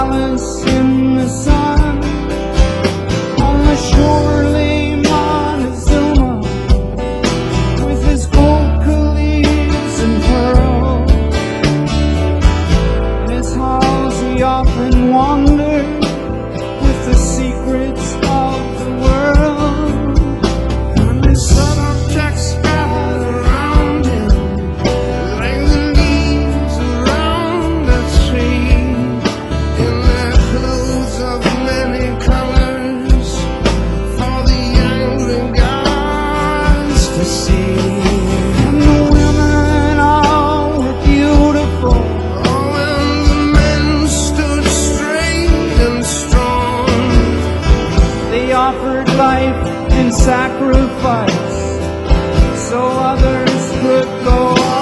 palace in the sun. On the shore lay Montezuma with his gold calypso and pearls. In his halls he often wandered with the secrets of the world. And his son objects gathered around him like the leaves around a tree, in their clothes of many colors for the younger gods to see. And the women all were beautiful, oh, and the men stood straight and strong. They offered life in sacrifice so others could go on.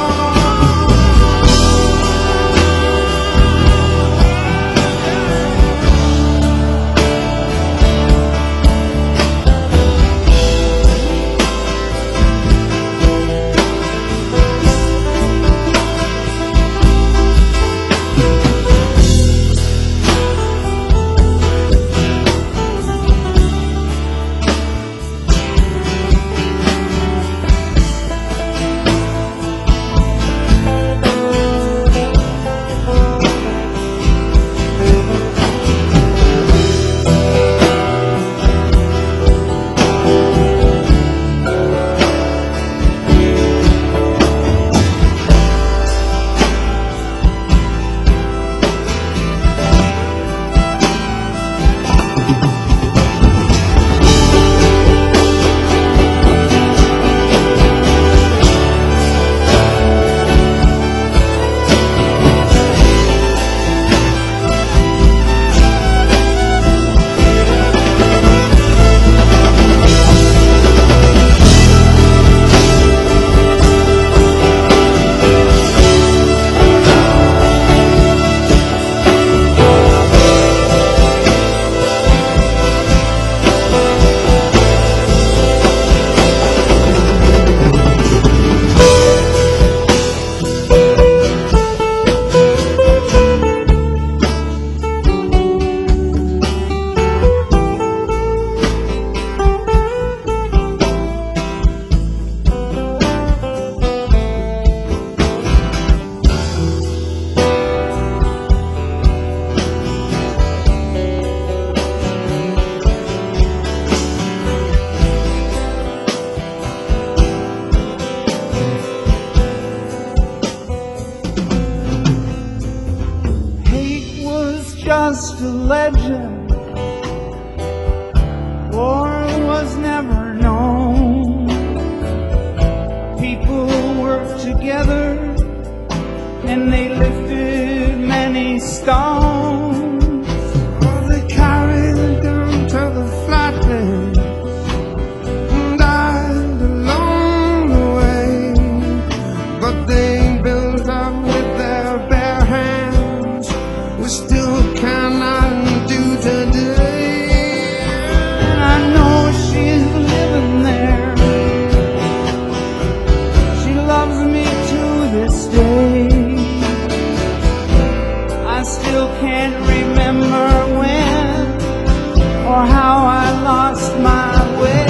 Just a legend, war was never known. People worked together and they lifted many stones. Oh, they carried them to the flatlands and died along the way, but they built up with their bare hands. We still cannot do today. And I know she's living there. She loves me to this day. I still can't remember when or how I lost my way.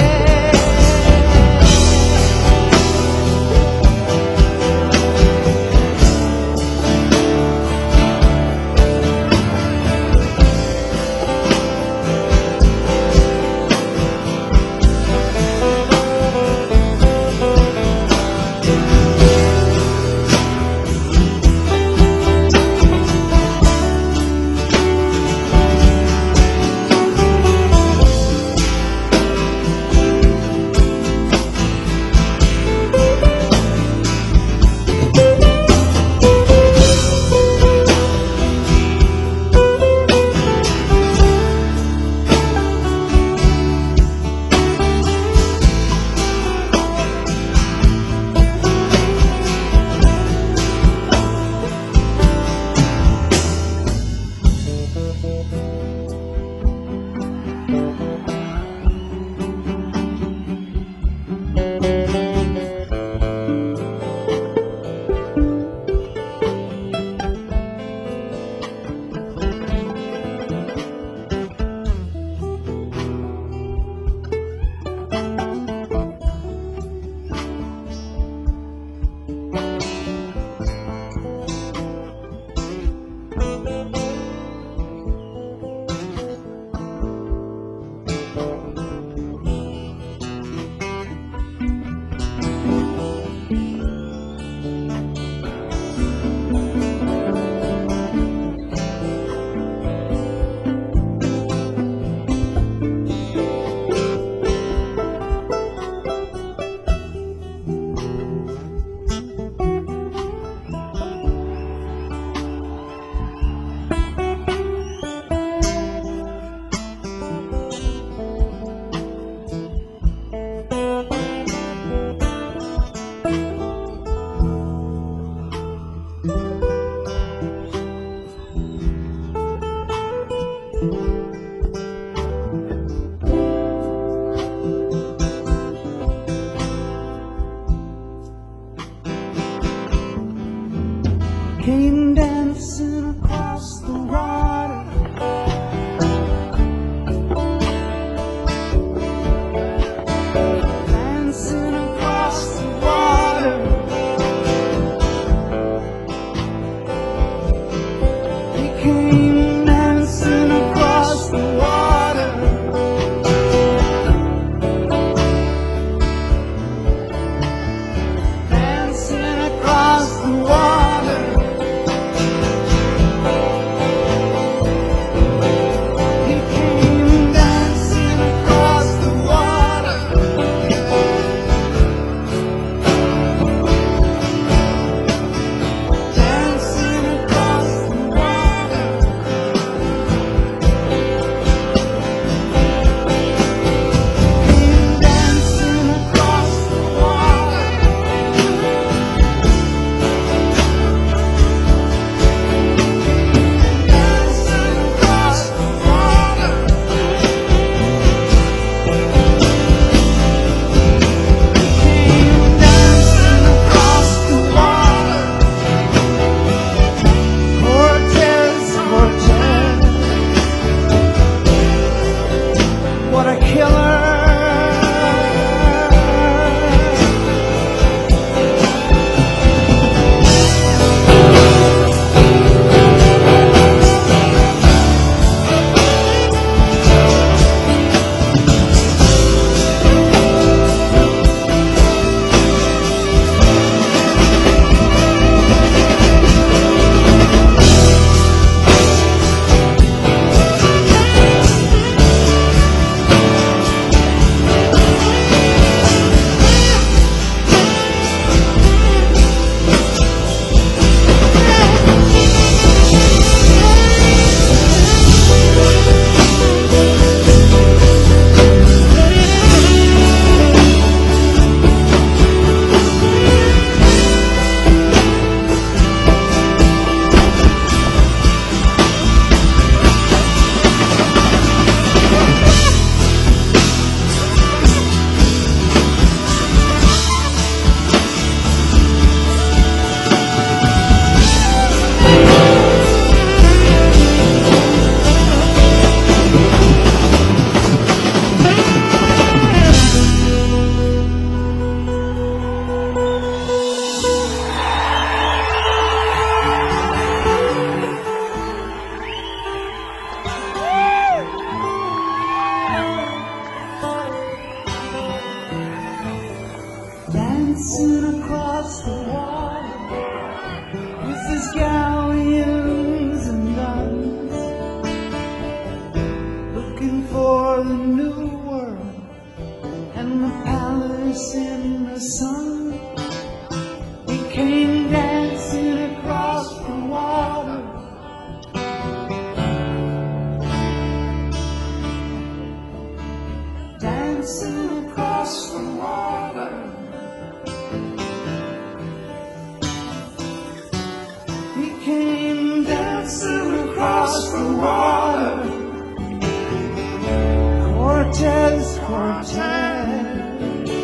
Cortez, Cortez,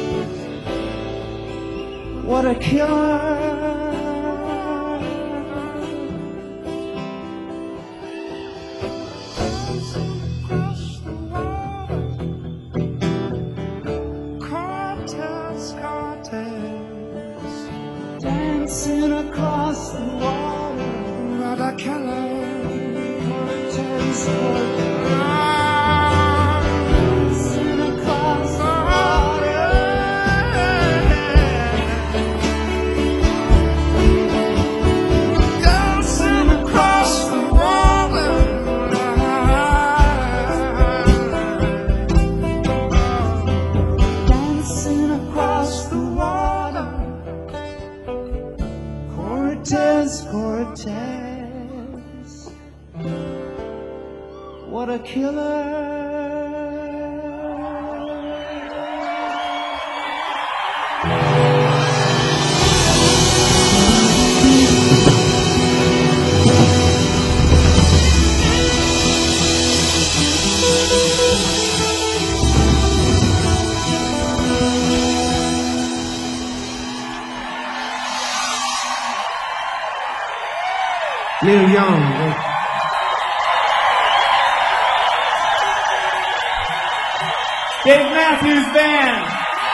what a killer. Dancing across the water, what a killer. Cortez, dancing across the water, dancing across the water, dancing across the water. Cortez, Cortez, what a killer. Neil Young. Dave Matthews Band.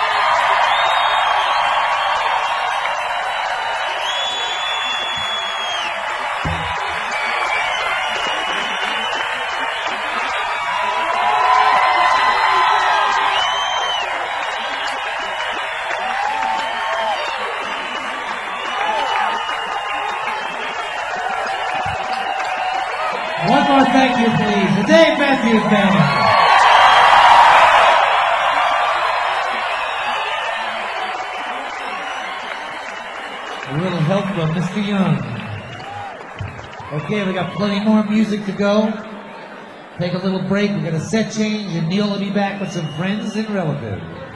One more thank you, please. The Dave Matthews Band. A little help from Mr. Young. Okay, we got plenty more music to go. Take a little break. We got a set change, and Neil will be back with some friends and relatives.